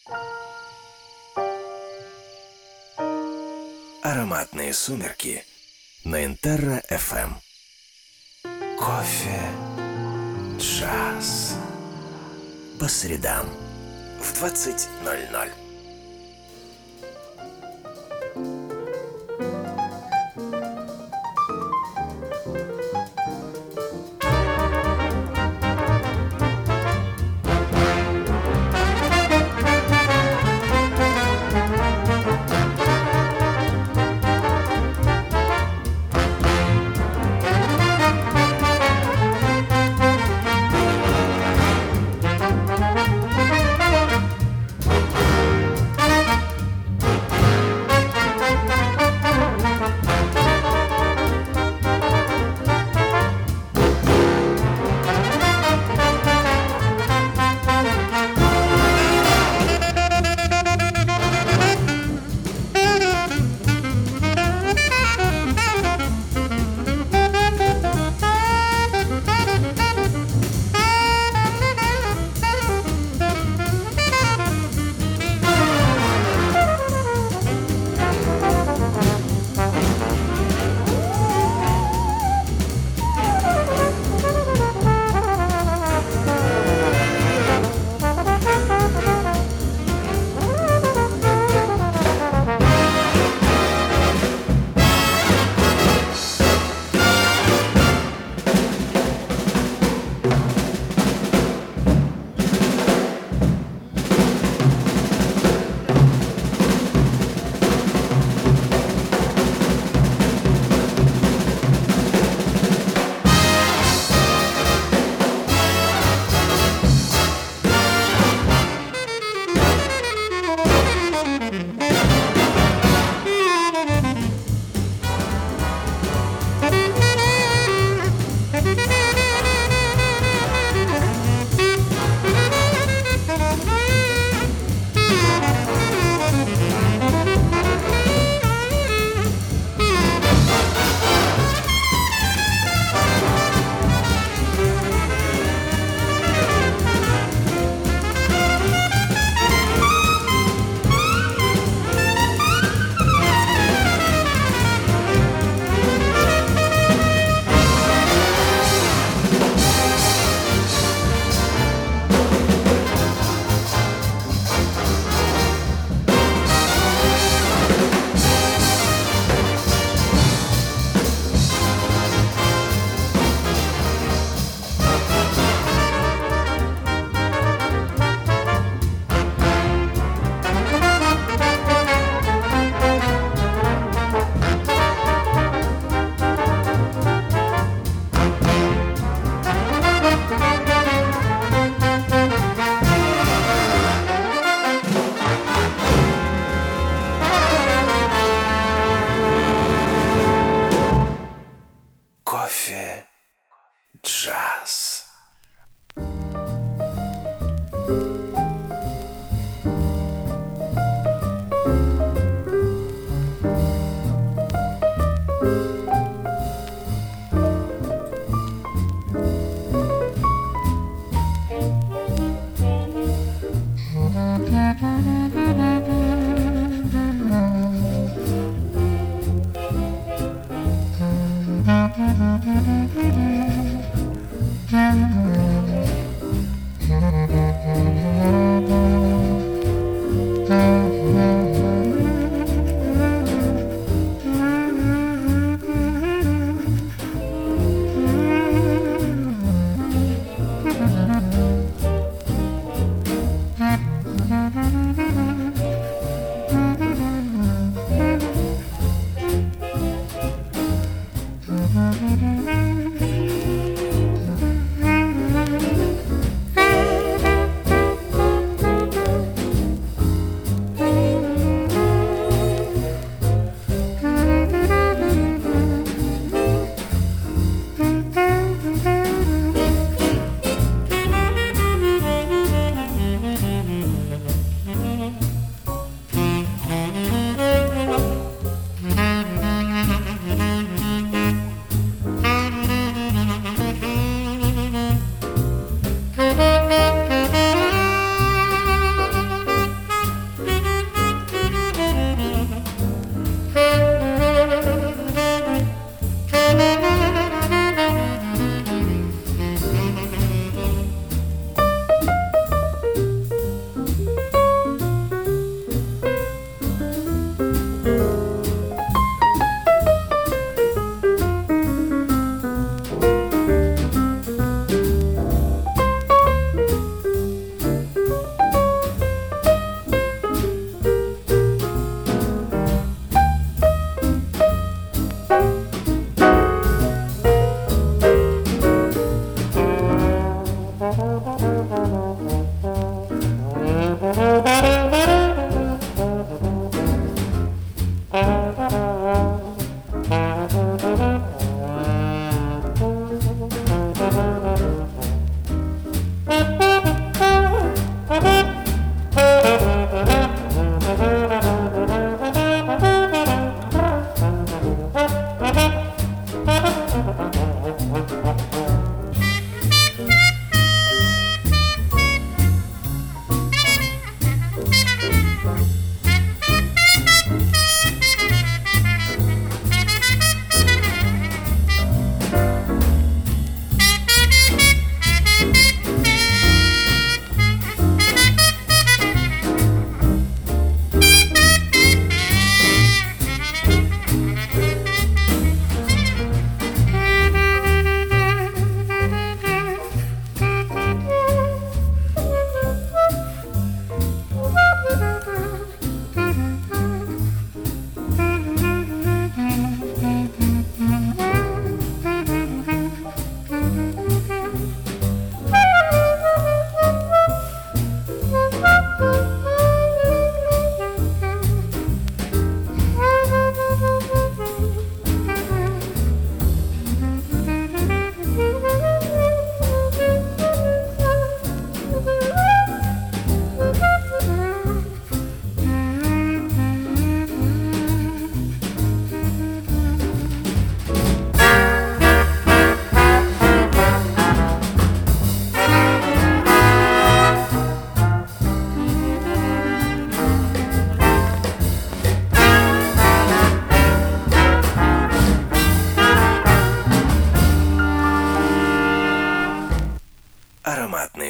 Ароматные сумерки на Интерра-ФМ. Кофе, джаз. По средам в 20:00.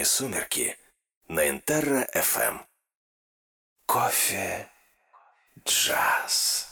«Ароматные сумерки» на Интерра FM. Кофе джаз.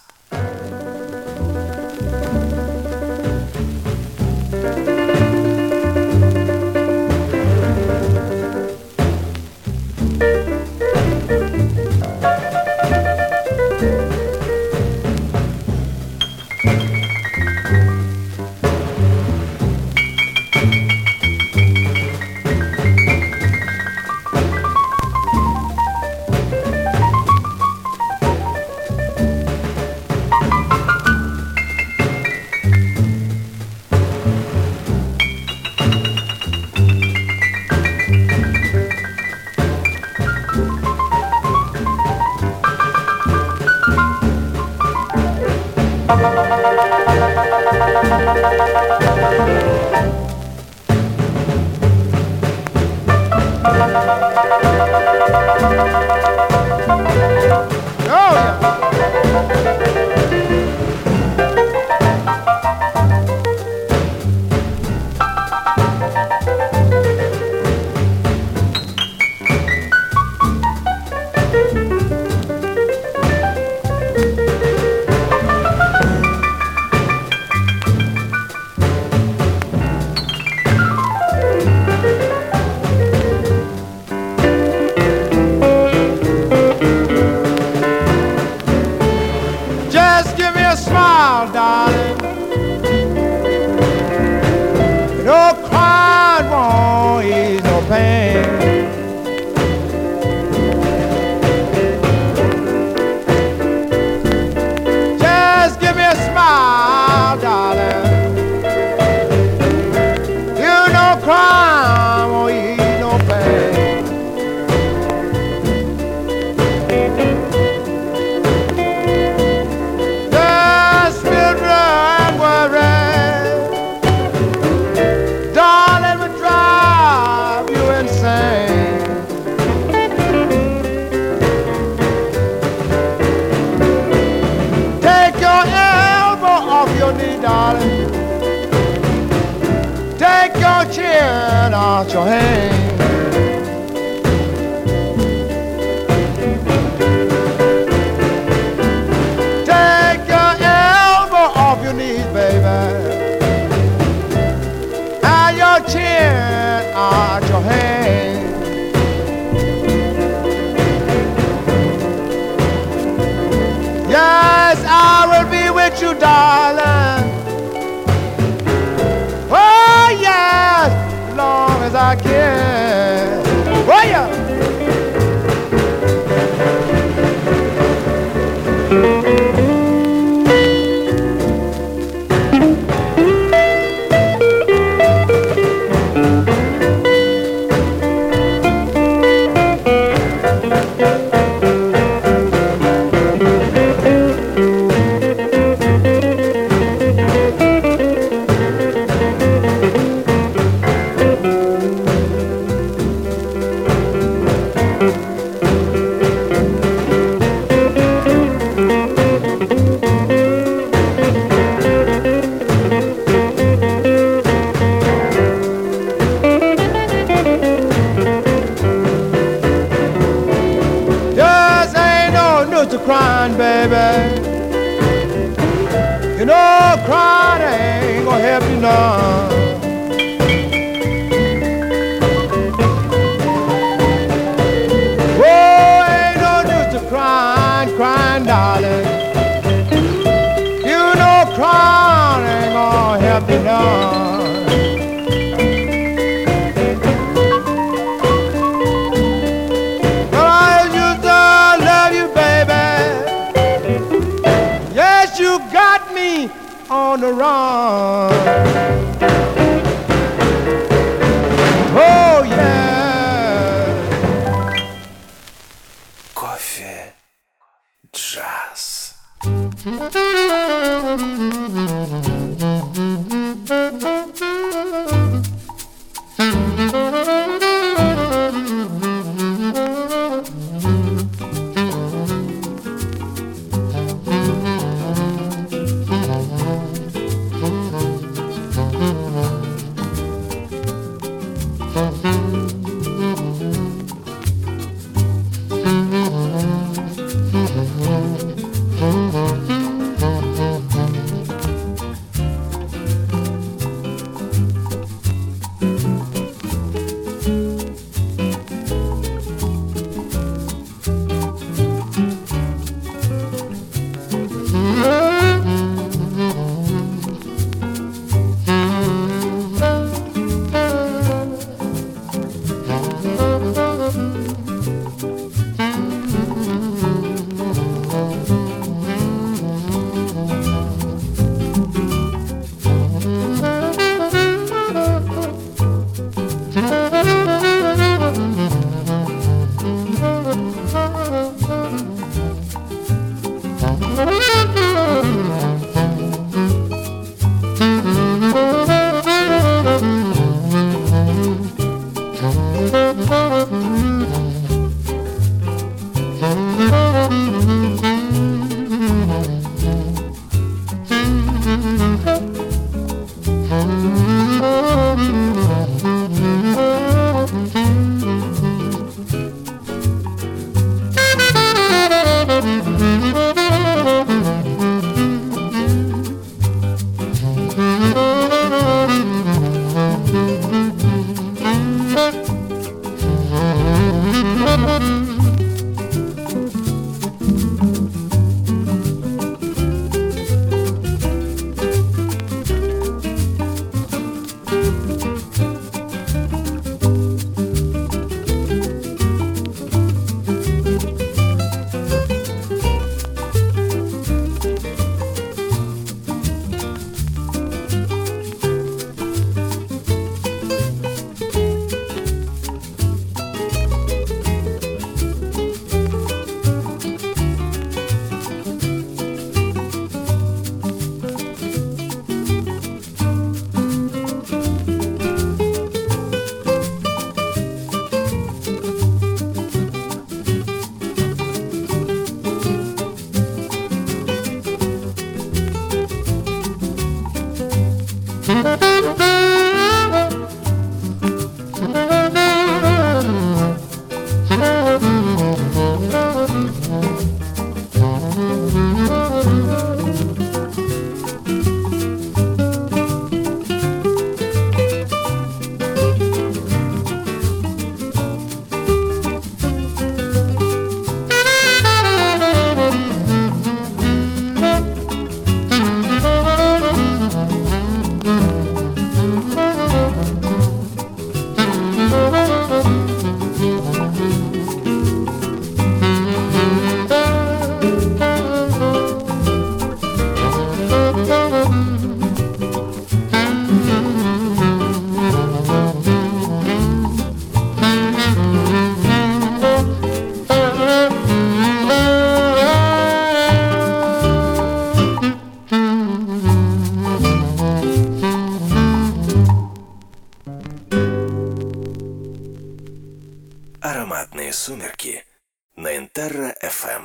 на Интерра FM.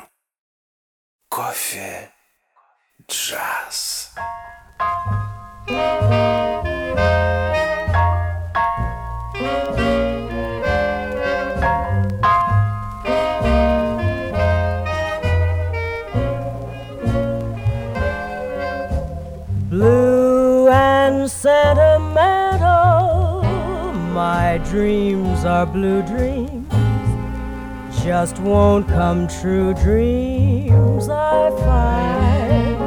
Кофе джаз. Blue and sentimental, my dreams are blue dreams, just won't come true dreams I find.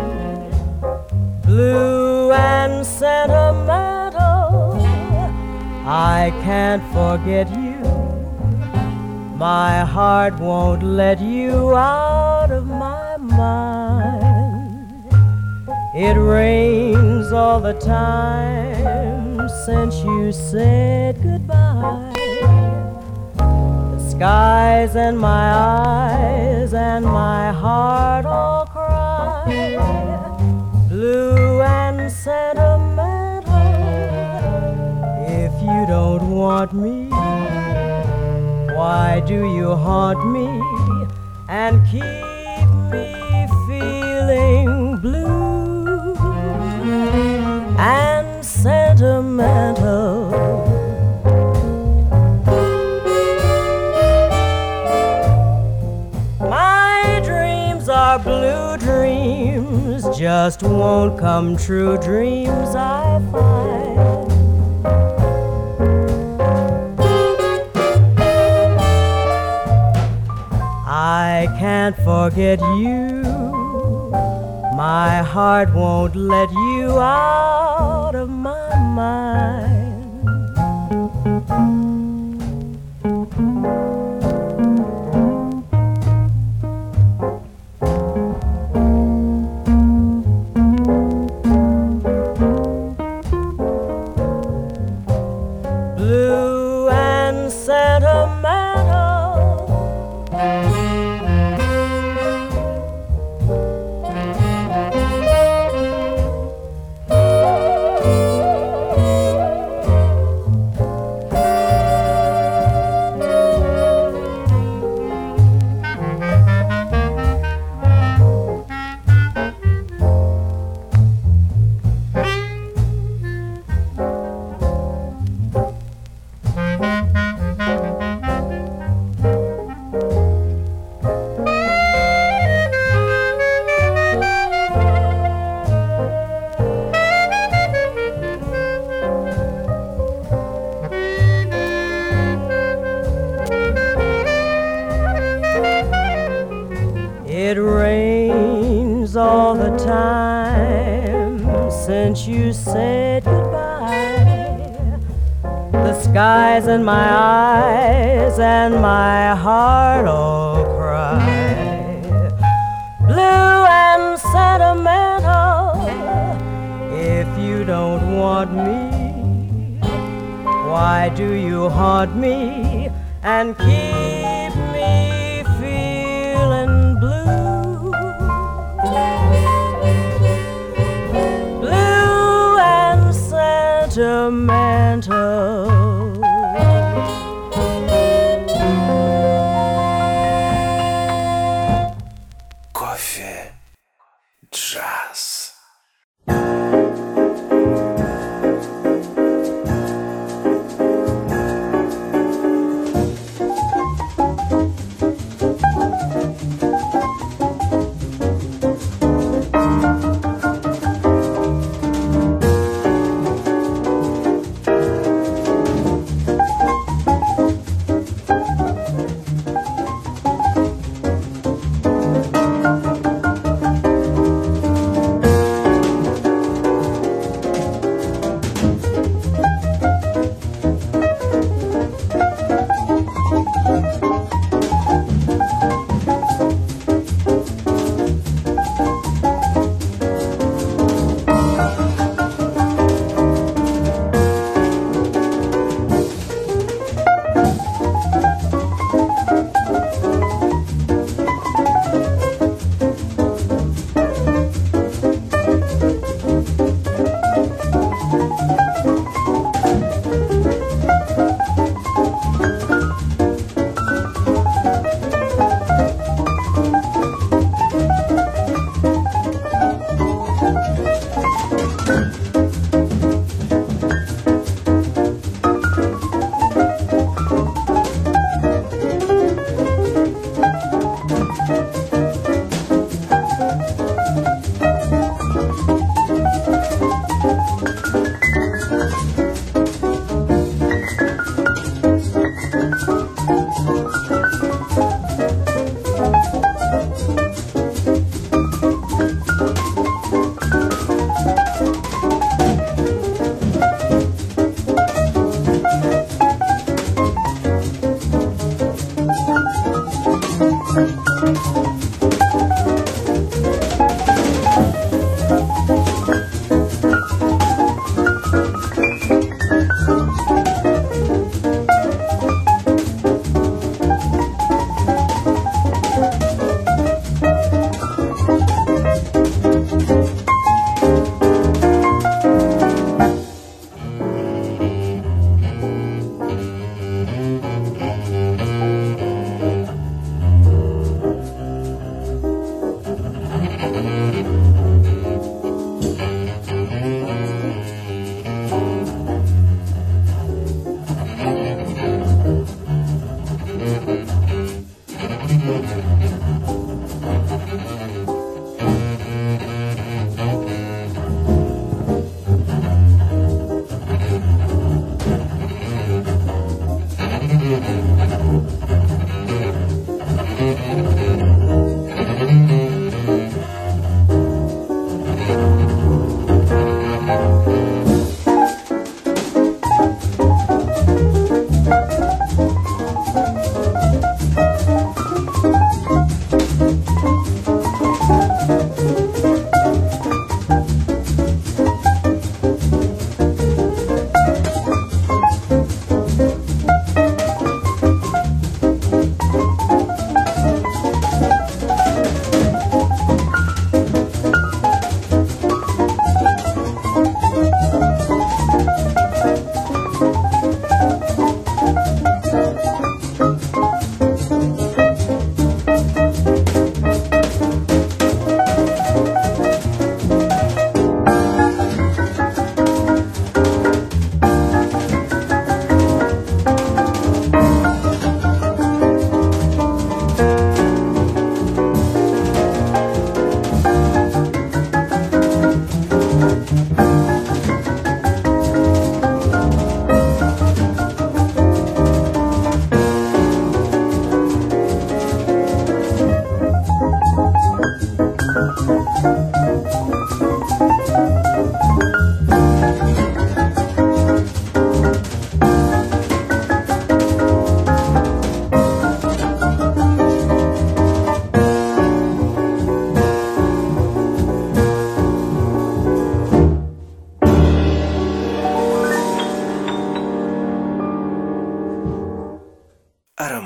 Blue and sentimental, I can't forget you, my heart won't let you out of my mind. It rains all the time since you said goodbye. The skies and my eyes and my heart all cry. Blue and sentimental, if you don't want me, why do you haunt me and keep me feeling blue and sentimental? My dreams are blue dreams, just won't come true dreams I find. I can't forget you, my heart won't let you out of my mind. Blue and sentimental, it rains all the time since you said goodbye. The skies and my eyes and my heart all cry. Blue and sentimental, if you don't want me, why do you haunt me and keep me feeling blue? Blue and sentimental. Кофе джаз.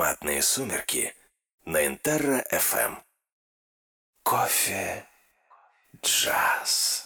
Ароматные сумерки на Интерра FM. Кофе Джаз.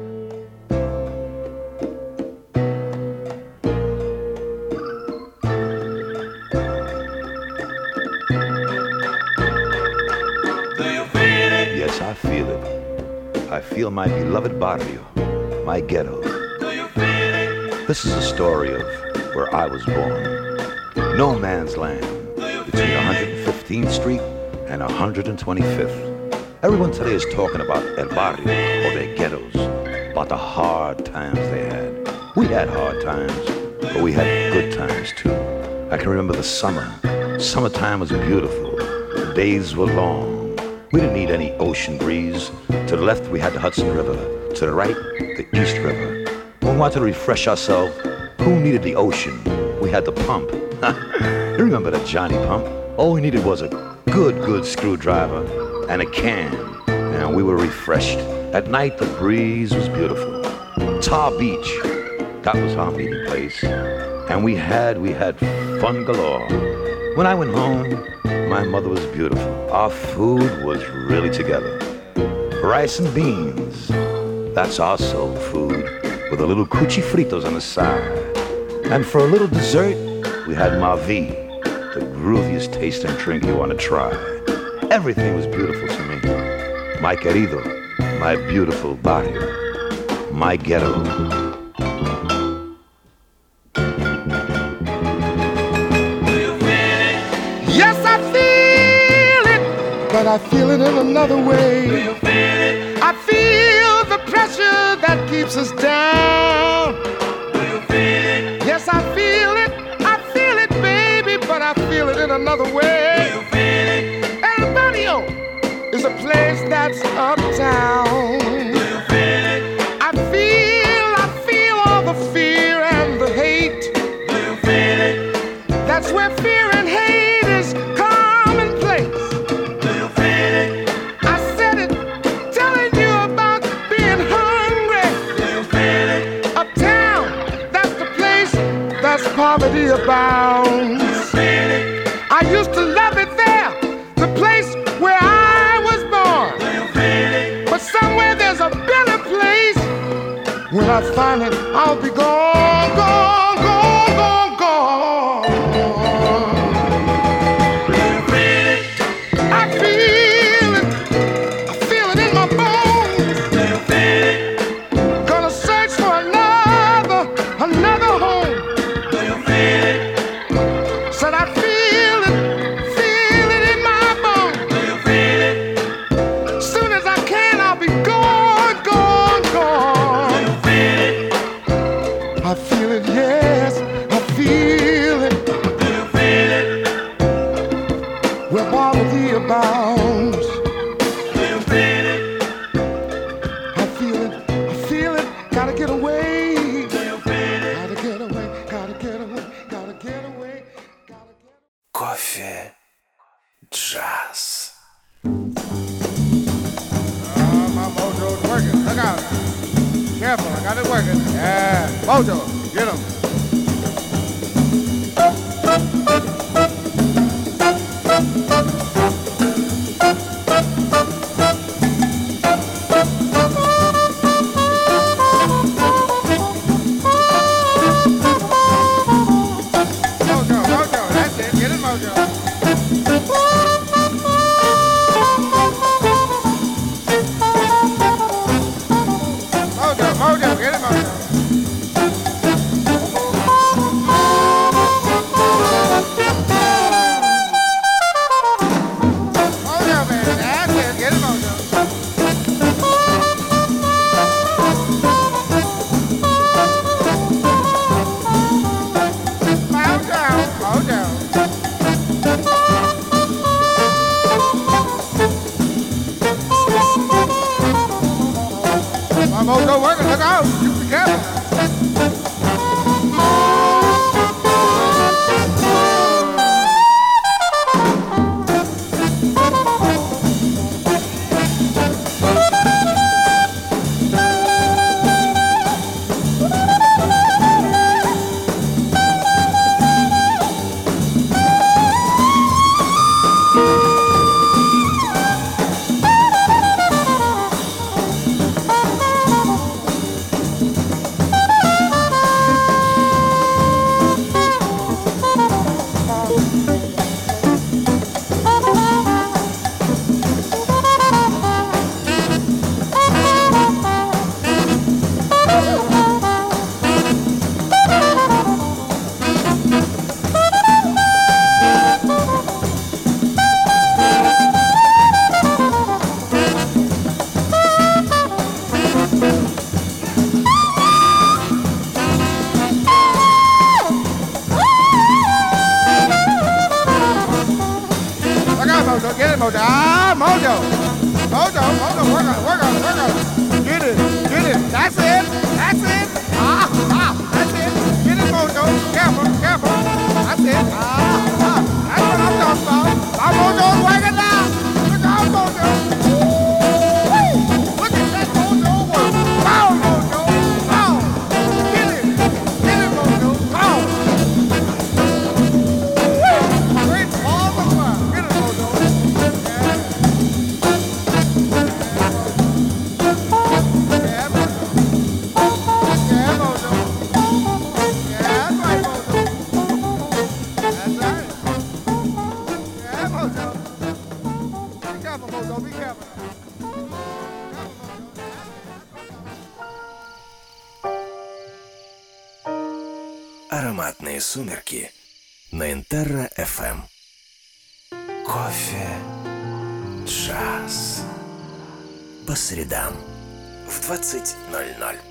Yes, I feel it. I feel my beloved barrio, my ghetto. This is a story of where I was born. No man's land between 115th Street and 125th. Everyone today is talking about El Barrio or their ghettos, about the hard times they had. We had hard times, but we had good times too. I can remember the summer. Summertime was beautiful. The days were long. We didn't need any ocean breeze. To the left, we had the Hudson River. To the right, the East River. When we wanted to refresh ourselves, who needed the ocean? We had the pump. You remember the Johnny pump? All we needed was a good screwdriver and a can, and we were refreshed. At night, the breeze was beautiful. Tar Beach, that was our meeting place. And we had fun galore. When I went home, my mother was beautiful. Our food was really together. Rice and beans, that's our soul food, with a little cuchi fritos on the side. And for a little dessert, we had Mavi, the grooviest tasting drink you want to try. Everything was beautiful to me. My querido, my beautiful barrio, my ghetto. Yes, I feel it, but I feel it in another way. I feel the pressure that keeps us down. Yes, I feel it, baby, but I feel it in another way. El Barrio is a place that's uptown. I feel all the fear and the hate. That's where fear and hate is commonplace. I said it, telling you about being hungry. Uptown, that's the place that's poverty abounds. I used to love it there, the place where I was born. But somewhere there's a better place. When I find it, I'll be gone, gone, gone, gone, gone. I feel it in my bones. Gonna search for another home. Said I feel it in my bones. Soon as I can, I'll be gone, gone, gone. I feel it, yes, I feel it. Where poverty abounds. I feel it, gotta get away. Gotta get away, gotta get away, gotta get away, gotta get away. Кофе Джаз. My mojo's working. Look out. Careful, I got it working. Yeah. Mojo, get him. Mojo, that's it. Get it, Mojo. Mojo, get it, Mojo. Mojo, man, that's it. Get it, Mojo. Mojo. My mojo working, look out, you be careful. Mojo. Mojo, work on it. Get it. That's it. That's it. That's it. Get it, Mojo. Careful. That's it. That's what I'm talking about. My Mojo's working now. Look out, Mojo. Woo! Look at that Mojo work. Wow, Mojo. Wow. Get it, Mojo. Wow. Woo! Great ball of fire. Get it, Mojo. Ароматные сумерки на Интерра FM. Кофе, джаз. По средам в 20:00.